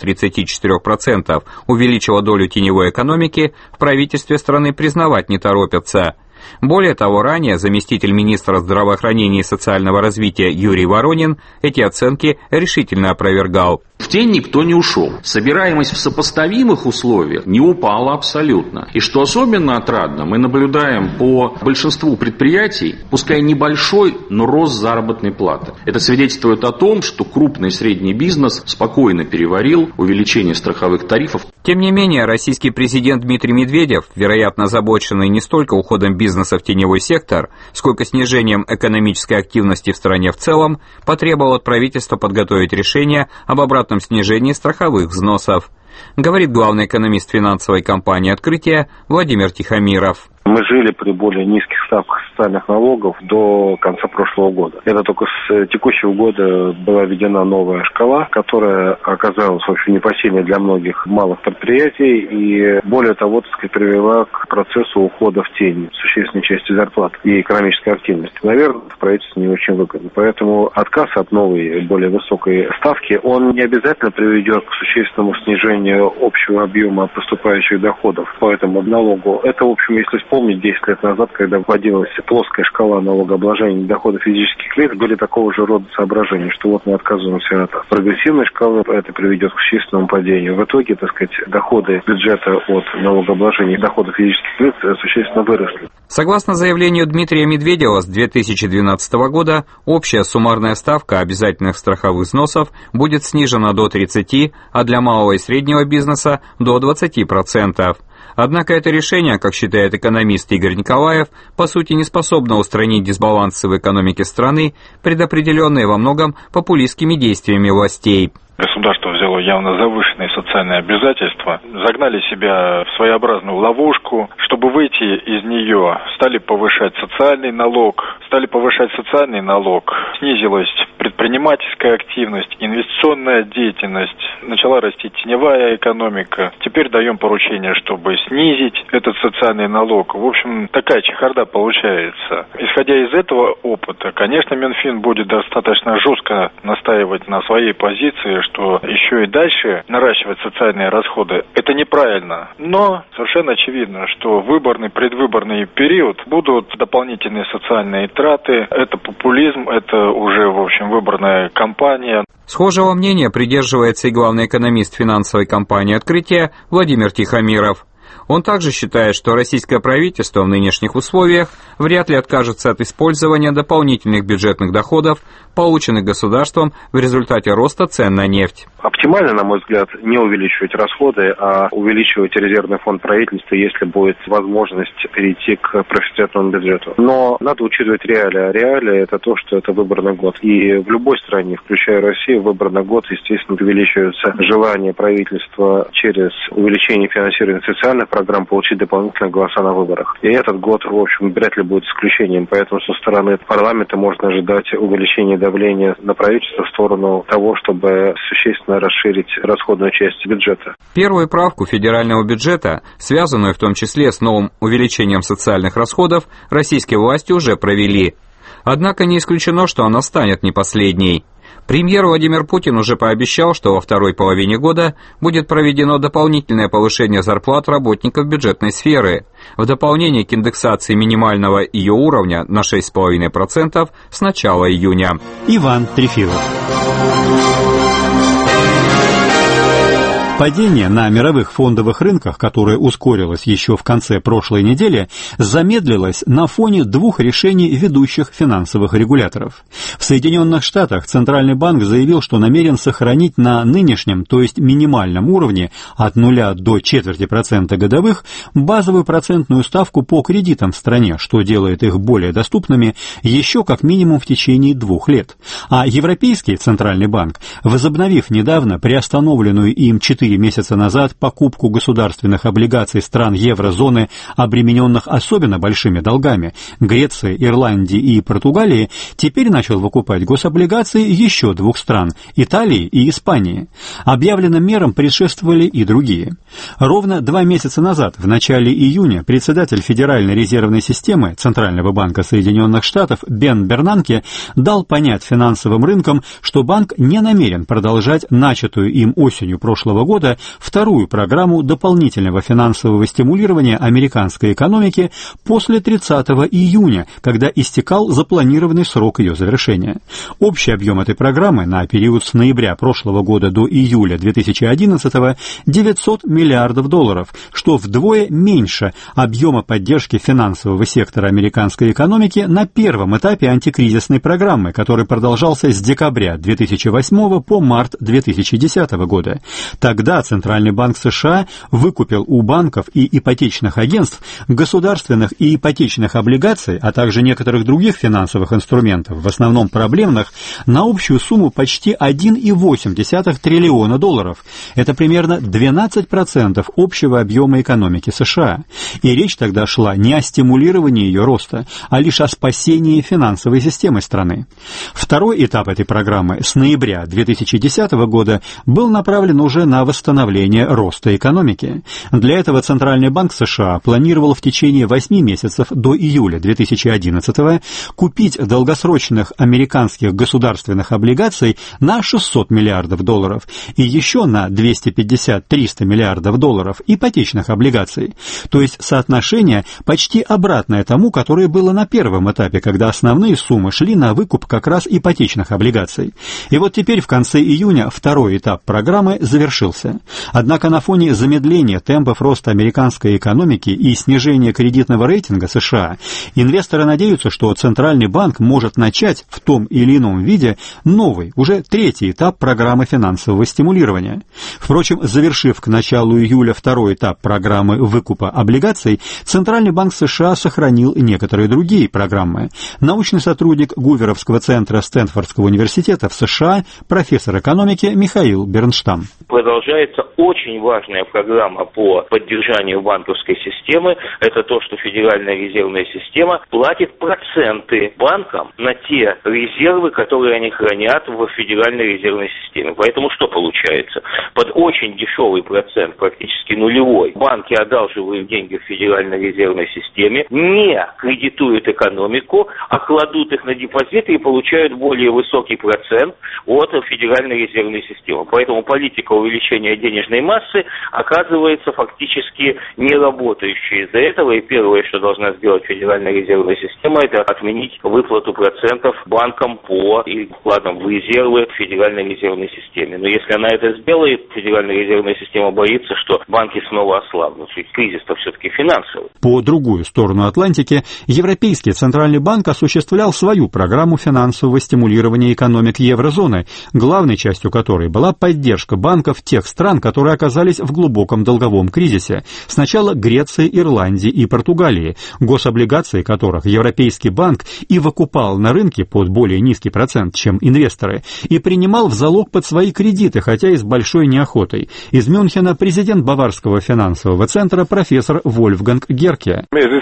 34% увеличило долю теневой экономики, в правительстве страны признавать не торопятся. Более того, ранее заместитель министра здравоохранения и социального развития Юрий Воронин эти оценки решительно опровергал. В тень никто не ушел. Собираемость в сопоставимых условиях не упала абсолютно. И что особенно отрадно, мы наблюдаем по большинству предприятий, пускай небольшой, но рост заработной платы. Это свидетельствует о том, что крупный и средний бизнес спокойно переварил увеличение страховых тарифов. Тем не менее, российский президент Дмитрий Медведев, вероятно, озабоченный не столько уходом бизнеса в теневой сектор, сколько снижением экономической активности в стране в целом, потребовал от правительства подготовить решение об обратном снижении страховых взносов, говорит главный экономист финансовой компании «Открытие» Владимир Тихомиров. Мы жили при более низких ставках социальных налогов до конца прошлого года. Это только с текущего года была введена новая шкала, которая оказалась, в общем, непосильной для многих малых предприятий и, более того, привела к процессу ухода в тень существенной части зарплат и экономической активности. Наверное, в правительстве не очень выгодно. Поэтому отказ от новой, более высокой ставки, он не обязательно приведет к существенному снижению общего объема поступающих доходов по этому налогу. Это, в общем, если вспомнить, 10 лет назад, когда вводилась плоская шкала налогообложения доходов физических лиц, были такого же рода соображения, что мы отказываемся от прогрессивной шкалы, это приведет к существенному падению. В итоге, доходы бюджета от налогообложения доходов физических лиц существенно выросли. Согласно заявлению Дмитрия Медведева, с 2012 года общая суммарная ставка обязательных страховых взносов будет снижена до 30%, а для малого и среднего бизнеса до 20%. Однако это решение, как считает экономист Игорь Николаев, по сути не способно устранить дисбалансы в экономике страны, предопределенные во многом популистскими действиями властей. Государство взяло явно завышенные социальные обязательства, загнали себя в своеобразную ловушку. Чтобы выйти из нее, стали повышать социальный налог, снизилась предпринимательская активность, инвестиционная деятельность, начала расти теневая экономика. Теперь даем поручение, чтобы снизить этот социальный налог. В общем, такая чехарда получается. Исходя из этого опыта, конечно, Минфин будет достаточно жестко настаивать на своей позиции, что еще и дальше наращивать социальные расходы – это неправильно. Но совершенно очевидно, что выборный, предвыборный период будут дополнительные социальные траты. Это популизм, это уже, в общем, выборная кампания. Схожего мнения придерживается и главный экономист финансовой компании «Открытие» Владимир Тихомиров. Он также считает, что российское правительство в нынешних условиях вряд ли откажется от использования дополнительных бюджетных доходов, полученных государством в результате роста цен на нефть. Оптимально, на мой взгляд, не увеличивать расходы, а увеличивать резервный фонд правительства, если будет возможность перейти к профицитному бюджету. Но надо учитывать реалии. А реалии – это то, что это выборный год. И в любой стране, включая Россию, выборный год, естественно, увеличивается желание правительства через увеличение финансирования социальных программ получить дополнительные голоса на выборах. И этот год, в общем, вряд ли будет исключением. Поэтому со стороны парламента можно ожидать увеличения давления на правительство в сторону того, чтобы существенно расширить расходную часть бюджета. Первую правку федерального бюджета, связанную в том числе с новым увеличением социальных расходов, российские власти уже провели. Однако не исключено, что она станет не последней. Премьер Владимир Путин уже пообещал, что во второй половине года будет проведено дополнительное повышение зарплат работников бюджетной сферы, в дополнение к индексации минимального ее уровня на 6,5% с начала июня. Иван Трефилов. Падение на мировых фондовых рынках, которое ускорилось еще в конце прошлой недели, замедлилось на фоне двух решений ведущих финансовых регуляторов. В Соединенных Штатах Центральный банк заявил, что намерен сохранить на нынешнем, то есть минимальном уровне от 0 до 0,25% годовых, базовую процентную ставку по кредитам в стране, что делает их более доступными еще как минимум в течение 2 лет. А Европейский Центральный банк, возобновив недавно приостановленную им 4 месяца назад покупку государственных облигаций стран еврозоны, обремененных особенно большими долгами, Греции, Ирландии и Португалии, теперь начал выкупать гособлигации еще 2 стран – Италии и Испании. Объявленным мерам предшествовали и другие. Ровно 2 месяца назад, в начале июня, председатель Федеральной резервной системы Центрального банка Соединенных Штатов Бен Бернанке дал понять финансовым рынкам, что банк не намерен продолжать начатую им осенью прошлого года вторую программу дополнительного финансового стимулирования американской экономики после 30 июня, когда истекал запланированный срок ее завершения. Общий объем этой программы на период с ноября прошлого года до июля 2011 – $900 миллиардов, что вдвое меньше объема поддержки финансового сектора американской экономики на первом этапе антикризисной программы, который продолжался с декабря 2008 по март 2010 года. Тогда Центральный банк США выкупил у банков и ипотечных агентств государственных и ипотечных облигаций, а также некоторых других финансовых инструментов, в основном проблемных, на общую сумму почти $1,8 триллиона. Это примерно 12% общего объема экономики США. И речь тогда шла не о стимулировании ее роста, а лишь о спасении финансовой системы страны. Второй этап этой программы с ноября 2010 года был направлен уже на восстановление роста экономики. Для этого Центральный банк США планировал в течение 8 месяцев до июля 2011 купить долгосрочных американских государственных облигаций на $600 миллиардов и еще на $250-300 миллиардов ипотечных облигаций. То есть соотношение почти обратное тому, которое было на первом этапе, когда основные суммы шли на выкуп как раз ипотечных облигаций. И вот теперь в конце июня второй этап программы завершился. Однако на фоне замедления темпов роста американской экономики и снижения кредитного рейтинга США, инвесторы надеются, что Центральный банк может начать в том или ином виде новый, уже третий этап программы финансового стимулирования. Впрочем, завершив к началу июля второй этап программы выкупа облигаций, Центральный банк США сохранил некоторые другие программы. Научный сотрудник Гуверовского центра Стэнфордского университета в США, профессор экономики Михаил Бернштам. Продолжается очень важная программа по поддержанию банковской системы. Это то, что Федеральная резервная система платит проценты банкам на те резервы, которые они хранят в Федеральной резервной системе. Поэтому что получается? Под очень дешевый процент, практически нулевой, банки одалживают деньги в Федеральной резервной системе, не кредитуют экономику, а кладут их на депозиты и получают более высокий процент от Федеральной резервной системы. Поэтому политика увеличения денежной массы оказывается фактически не работающей из-за этого. И первое, что должна сделать Федеральная резервная система, это отменить выплату процентов банкам по их вкладам в резервы в Федеральной резервной системе. Но если она это сделает, Федеральная резервная система боится, что банки снова ослабнут. Ведь кризис-то все-таки финансовый. По другую сторону Атлантики Европейский Центральный банк осуществлял свою программу финансового стимулирования экономик еврозоны, главной частью которой была поддержка банков тех стран, которые оказались в глубоком долговом кризисе. Сначала Греции, Ирландии и Португалии, гособлигации которых Европейский банк и выкупал на рынке под более низкий процент, чем инвесторы, и принимал в залог под свои кредиты, хотя и с большой неохотой. Из Мюнхена президент Баварского финансового центра профессор Вольфганг Герке.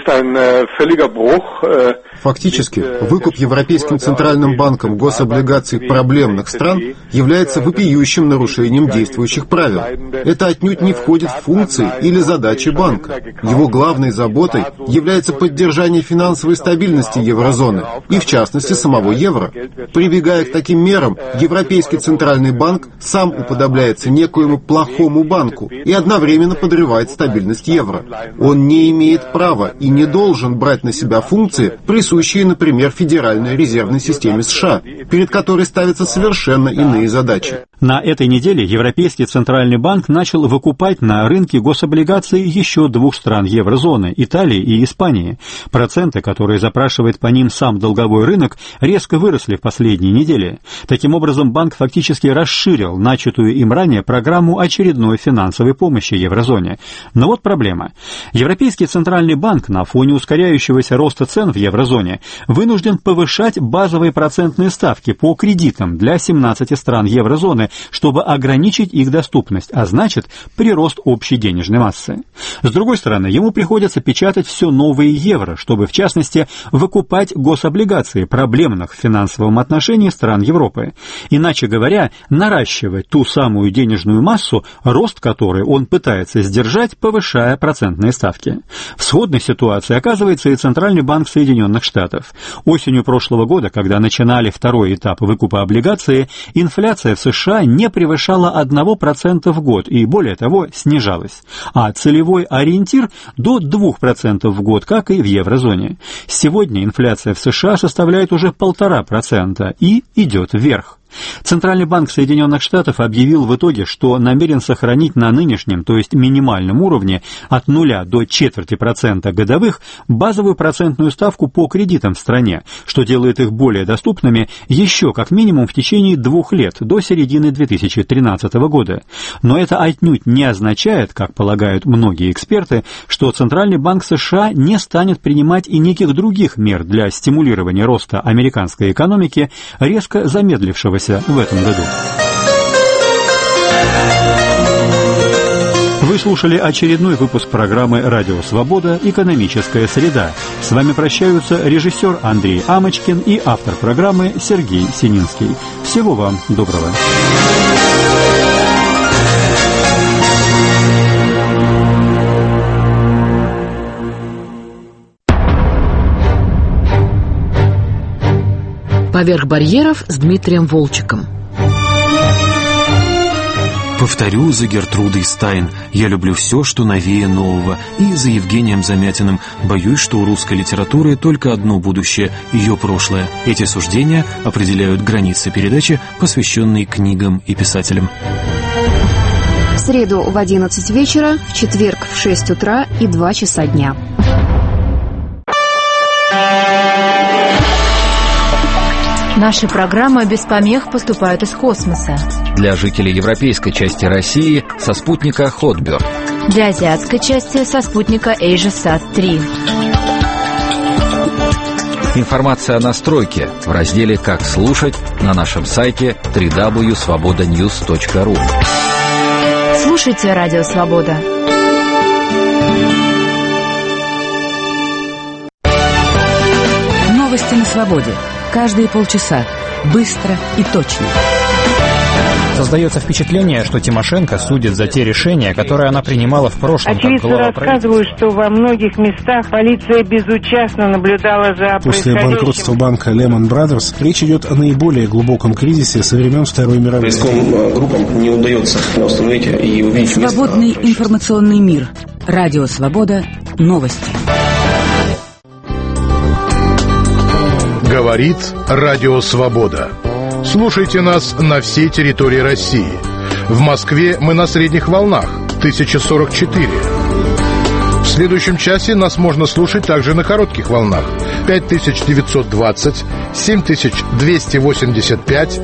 Фактически, выкуп Европейским Центральным банком гособлигаций проблемных стран является вопиющим нарушением действующих правил. Это отнюдь не входит в функции или задачи банка. Его главной заботой является поддержание финансовой стабильности еврозоны и, в частности, самого евро. Прибегая к таким мерам, Европейский центральный банк сам уподобляется некоему плохому банку и одновременно подрывает стабильность евро. Он не имеет права и не должен брать на себя функции, присущие, например, Федеральной резервной системе США, перед которой ставятся совершенно иные задачи. На этой неделе Европейский центральный банк начал выкупать на рынке гособлигации еще двух стран еврозоны – Италии и Испании. Проценты, которые запрашивает по ним сам долговой рынок, резко выросли в последние недели. Таким образом, банк фактически расширил начатую им ранее программу очередной финансовой помощи еврозоне. Но вот проблема. Европейский центральный банк на фоне ускоряющегося роста цен в еврозоне вынужден повышать базовые процентные ставки по кредитам для 17 стран еврозоны, чтобы ограничить их доступность, а значит, прирост общей денежной массы. С другой стороны, ему приходится печатать все новые евро, чтобы, в частности, выкупать гособлигации проблемных в финансовом отношении стран Европы. Иначе говоря, наращивать ту самую денежную массу, рост которой он пытается сдержать, повышая процентные ставки. В сходной ситуации оказывается и Центральный банк Соединенных Штатов. Осенью прошлого года, когда начинали второй этап выкупа облигаций, инфляция в США не превышала 1% в год и, более того, снижалась, а целевой ориентир до 2% в год, как и в еврозоне. Сегодня инфляция в США составляет уже 1,5% и идет вверх. Центральный банк Соединенных Штатов объявил в итоге, что намерен сохранить на нынешнем, то есть минимальном уровне от 0 до 0,25% годовых базовую процентную ставку по кредитам в стране, что делает их более доступными еще как минимум в течение 2 лет, до середины 2013 года. Но это отнюдь не означает, как полагают многие эксперты, что Центральный банк США не станет принимать и никаких других мер для стимулирования роста американской экономики, резко замедлившегося в этом году. Вы слушали очередной выпуск программы «Радио Свобода. Экономическая среда». С вами прощаются режиссер Андрей Амочкин и автор программы Сергей Сининский. Всего вам доброго. «Поверх барьеров» с Дмитрием Волчеком. Повторю за Гертрудой Стайн: я люблю все, что новее нового. И за Евгением Замятиным: боюсь, что у русской литературы только одно будущее — ее прошлое. Эти суждения определяют границы передачи, посвященной книгам и писателям. В среду в 11 вечера, в четверг в 6 утра и 2 часа дня. Наши программы без помех поступают из космоса. Для жителей европейской части России со спутника Hotbird. Для азиатской части со спутника AsiaSat-3. Информация о настройке в разделе «Как слушать» на нашем сайте www.svobodanews.ru. Слушайте Радио Свобода. Новости на свободе. Каждые полчаса. Быстро и точно. Создается впечатление, что Тимошенко судит за те решения, которые она принимала в прошлом. Очевидцы рассказывают, что во многих местах полиция безучастно наблюдала за После банкротства банка Lehman Brothers речь идет о наиболее глубоком кризисе со времен Второй мировой. Поисковым группам не удается установить и увидеть. Свободный информационный мир. Радио Свобода. Новости. Говорит Радио Свобода. Слушайте нас на всей территории России. В Москве мы на средних волнах 1044. В следующем часе нас можно слушать также на коротких волнах 5920, 7285,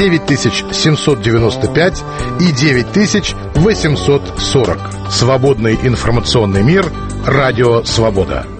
9795 и 9840. Свободный информационный мир. Радио Свобода.